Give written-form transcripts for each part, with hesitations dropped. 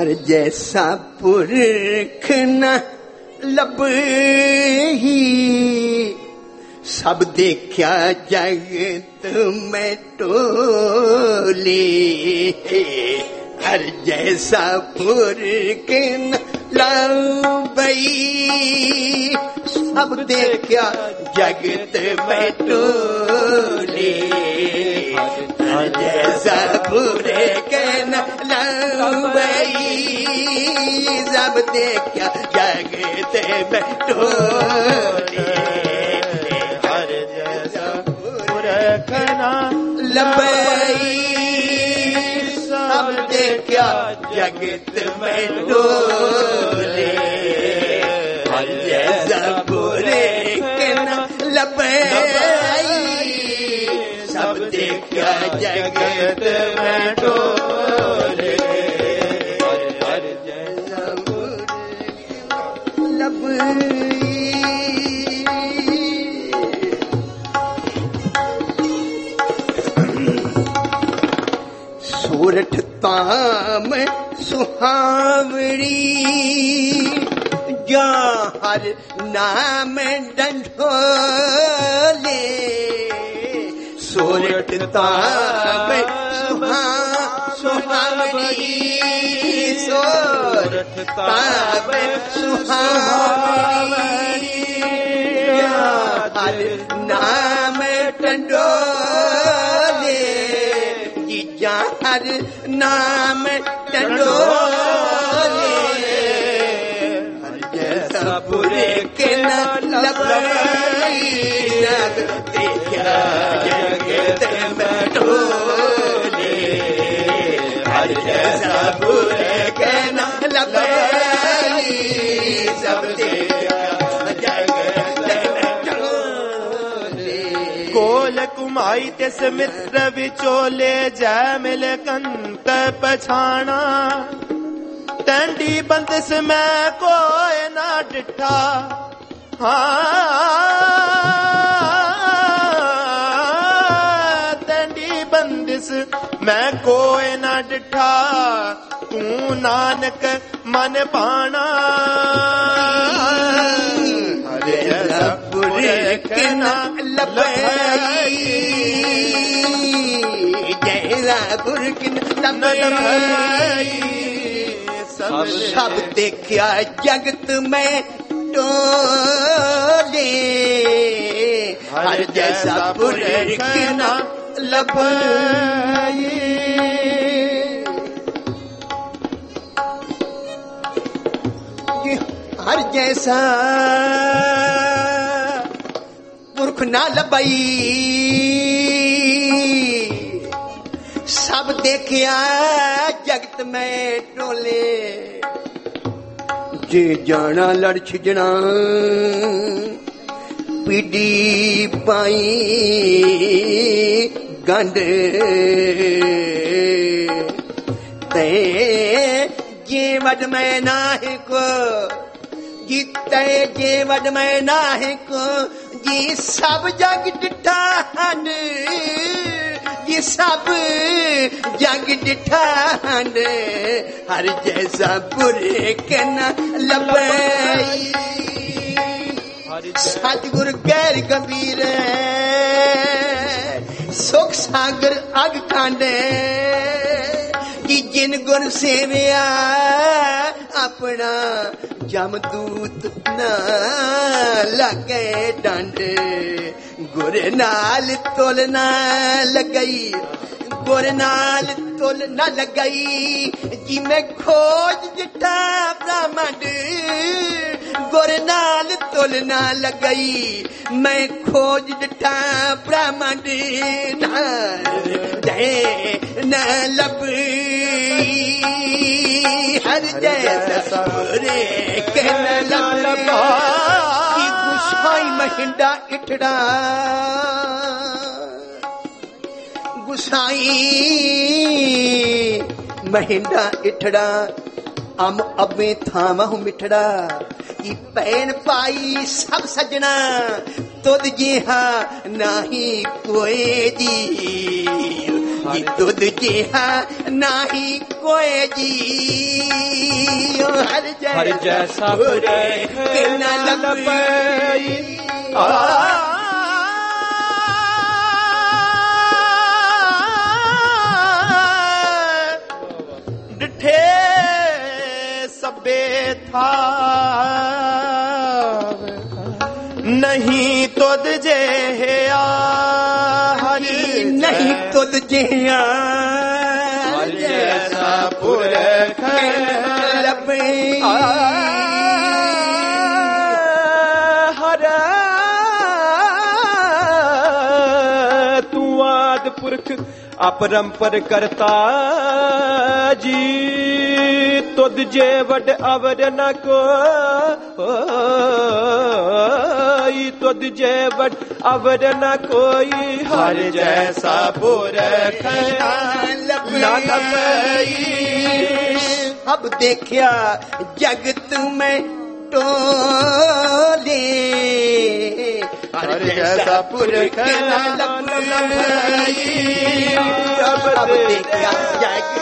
हर जैसा पुरख न लबही, सब देखा जगत में टोले। हर जैसा पुरख न लबही, सब देखा जगत में टोले। हर जैसा पुरख न लबही, सब देखा जगत में टोले। हर जैसा पुरख न लबही, सब देखा जगत में टोले। हर जैसा पुरख न लबही, सब देखा जगत में टोले। हर जैसा पुरख लबही। सोरठ ताम सुहावड़ी, जहर नाम डंढोले। सोरठ ताम सुहावड़ी, सोरठ ताम सुहावड़ी, जहर नाम डंढोले। हर नाम टंडोले। हर जैसा पुरख न लबही, सब देखा जगत में टोले। हर जैसा पुरख न लबही, सब देखा जगत में टोले। कोल कुमाई तिस मित्र विचोले, जय मिल कंत पछाणा। टंडी बंदिस में कोई ना डिठा, टंडी बंदिस में कोई ना डिठा। तू नानक मन पाना। हर जैसा पुरख न लबही, जैसा पुरख न लबही, सब देखा जगत में टोले। हर जैसा पुरख न लबही। हर जैसा पुरख न लबही, सब देखिया जगत में टोले। जे जाना लड़ छिजना, पीड़ी पाई गंढ। ते जे वड में नाहे को, जीते जे वड में नाहे को, जी सब जग डिठा हन, ये सब जग डिठा हन। हर जैसा पुरख न लबही, सतगुर गैर गंभीर, सुख सागर अग कांडे। कि जिन गुण सेविया अपना, जमदूत न लगे डंड। गुर नाल तुल न लगई, गुर नाल तुल न लगई। जी मैं खोज जिठा ब्राह्मण, गुर नाल तुल न लगई। मैं खोज जिठा ब्राह्मण, न लबी। हर जैसा पुरख न लबही, गुसाई महिंडा इठड़ा, गुसाई महिंडा इठड़ा। अम अबे थामहु मिठड़ा, की पैन पाई सब सजना। तुद जिहा नाही कोई जी, जी तुद जिहा नाही कोई जी हर जैसा पुरख न लभई डिठे सबे था नहीं तुद जे हरि नहीं तुद जिहा हर जैसा पुरख लभई हर तू आद पुरख अपरंपर करता जी तुद जे वड अवर न कोई तुद जे वड अवर न कोई हर जैसा पुरख न लभई अब देखिया जगत में टोले हर जैसा पुरख न लभई अब देखिया जगत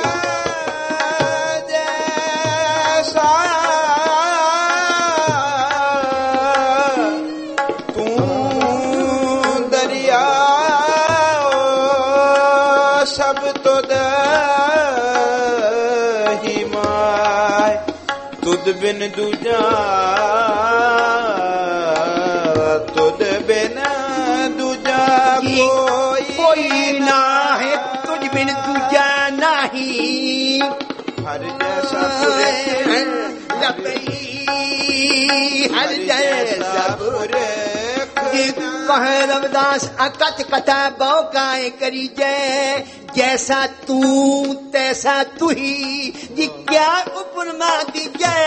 तू दरिया सब तुद ही माय तुद बिन दूजा तुद बिन दूजा कोई ना है तुझ बिन दूजा नहीं हर जैसा पुरख लभई हर जैसा पुरख कह रविदास अकथ कथा बौकाए करी जय जैसा तू तैसा तू ही जी क्या उपमा दी जय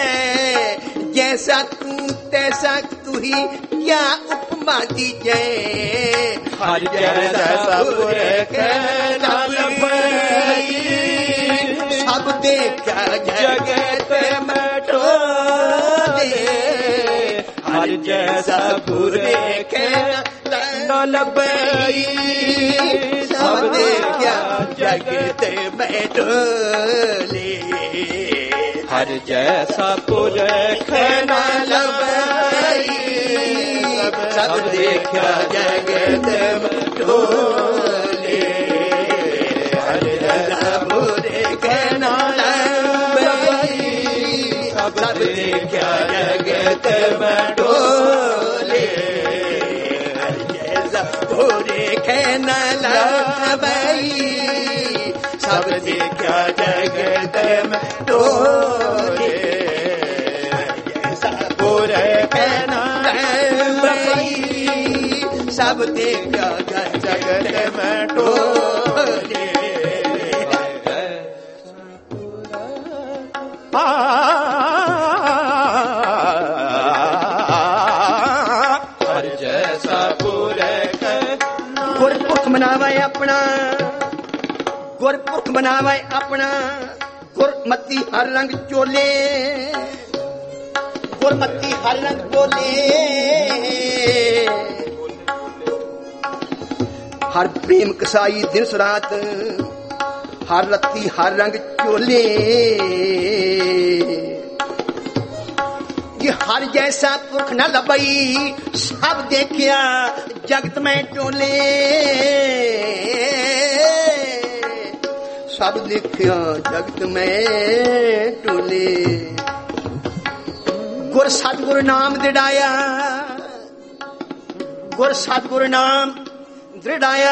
जैसा तू तैसा तू ही क्या उपमा दी जय हर जैसा पुरख न लभई सब देखा जगत में टोले हर जैसा पुरख न लभई सब देखा जगत में टोले हर जैसा पुरख न लभई सब देखा जगत में टोले हर जैसा पुरख न लभई सब देखा जगत में टोले हर जैसा पुरख न लभई सब देखा जगत में टोले जैसा पुरख न लभई सब देखा जगत में टोले हर जैसा पुरख गुरपुरख मनावे अपना गुरपुरख मनावे अपना गुरमती हर रंग चोले गुरमती हर रंग बोले हर प्रेम कसाई दिन सुरात हर रत्ती हर रंग चोले कि हर जैसा पुरख न लभई सब देखिया जगत में टोले सब देखिया जगत में टोले गुर सतगुरु नाम दृढ़ाया गुर सतगुरु नाम दृढ़ाया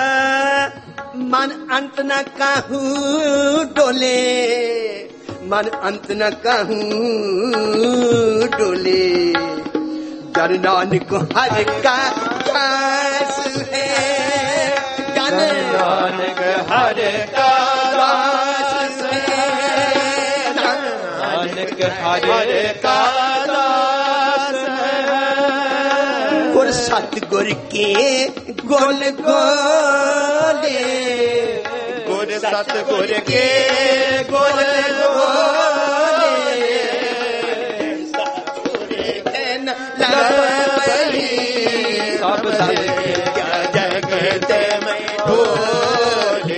मन अंत न काहू डोले मन अंत न कहूँ डोले जन नानक हर का दास है जन नानक हर का दास है नानक हर का दास है गुर सतगुर के गोल गोले गुर सतगुर के गोल गोले सब जगत में ढोले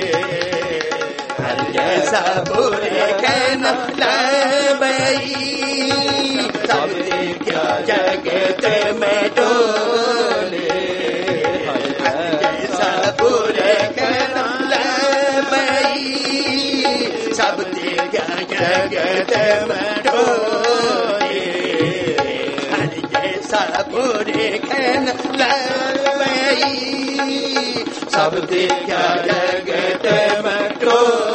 बुरे कहन लबई सब देखा जगत में डोले जैसा बुरे कहन लबई सब देखा जगत में डोले जैसा बुरे कहन लबई सब देखा जगत में डोले